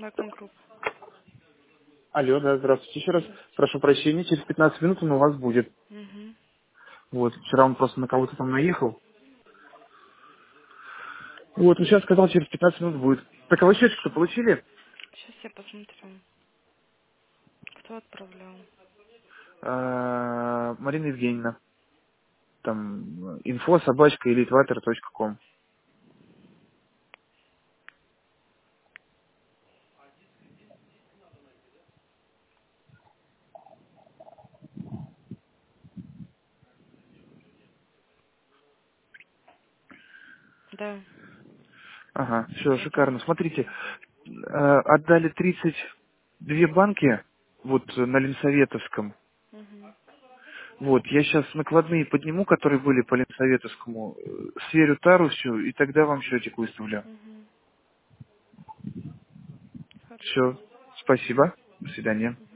Лакман Групп. Алло, да, здравствуйте еще раз. Здравствуйте. Прошу прощения, через 15 минут он у вас будет. Угу. Вот, вчера он просто на кого-то там наехал. Вот, он сейчас сказал, через 15 минут будет. Так, а вы счетчик-то Хорошо. получили? Сейчас я посмотрю. Кто отправлял? Марина Евгеньевна. Там, info собачка elitewater.com. Да. Ага, все, Я там шикарно. Смотрите, отправила. отдали 32 банки, вот на Ленсоветовском. Угу. Вот, я сейчас накладные подниму, которые были по Ленсоветовскому, сверю тару всю, и тогда вам счетик выставлю. Угу. Хорошо. Все, спасибо, до свидания.